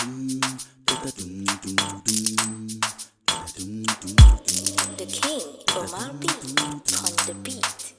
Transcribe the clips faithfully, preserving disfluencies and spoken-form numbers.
The king, Omar B, on the beat.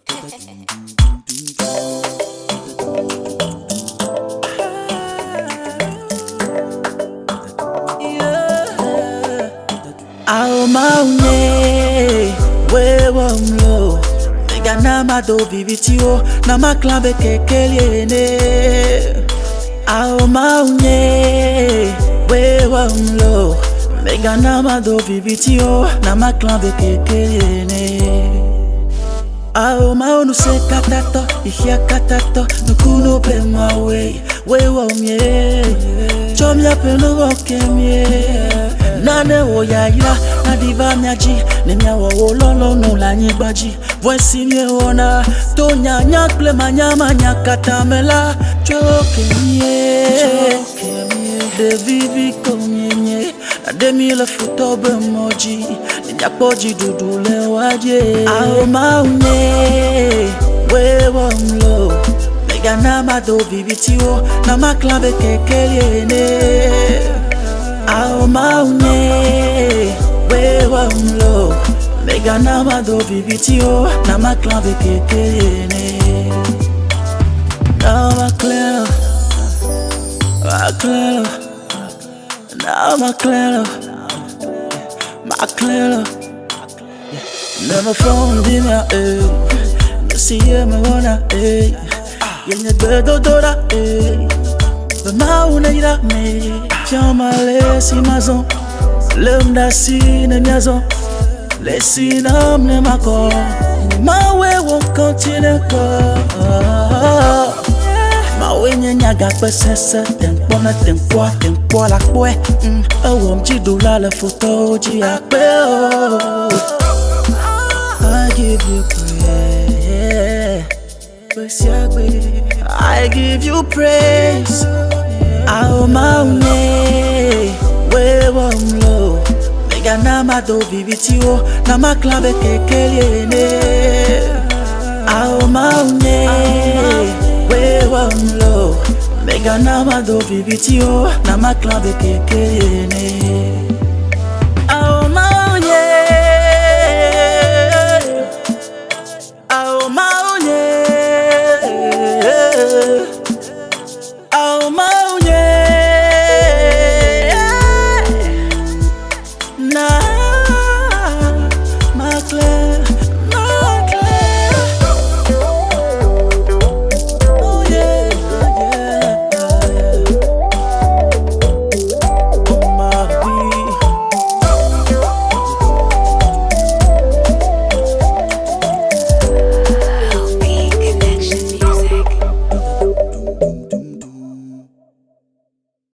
Ao maunye, wewe mlo Mega na mado bibitio, na maklambe kekeliene Ao maunye, wewe mlo Mega na mado bibitio, na maklambe kekeliene Ao maunu se katato, ihia katato Nukuno pe mawe, wewe mye Chomya pe nugo kemye Nane wo ya ila, na diva miaji Nemya wo wo lolo no la nyibaji Voici mye ona, to nya nyak ple manya manya katamela Choke mye, de vivi komye nye Na demi le futo be moji Nyak poji dudu le waje Ao maunye, wewe mlo Mega na mado bibitio, na maklambe kekeliene Ao maunye, wewe mlo Mega na mado bibitio, na maklambe kekeliene Now I'm clear, I'm clear Now I'm clear, I'm clear Never found in ya, eh Nasi ye me wana, eh Yenye bedo dora, eh Bema unaira, me Fiama le si mazon Lemda si ne miazon Le si nam ne mako Ma we won't continue ko Ma we nye nyaga kwe sese Tempo na tempo, tempo la kwe Ewo mjidu la le foto ji akpe I give you praise I give you praise Ao maunye, wewe mlo Mega na mado bibitio, na maklambe kekeliene Ao maunye, wewe mlo Mega na mado bibitio, na maklambe kekeliene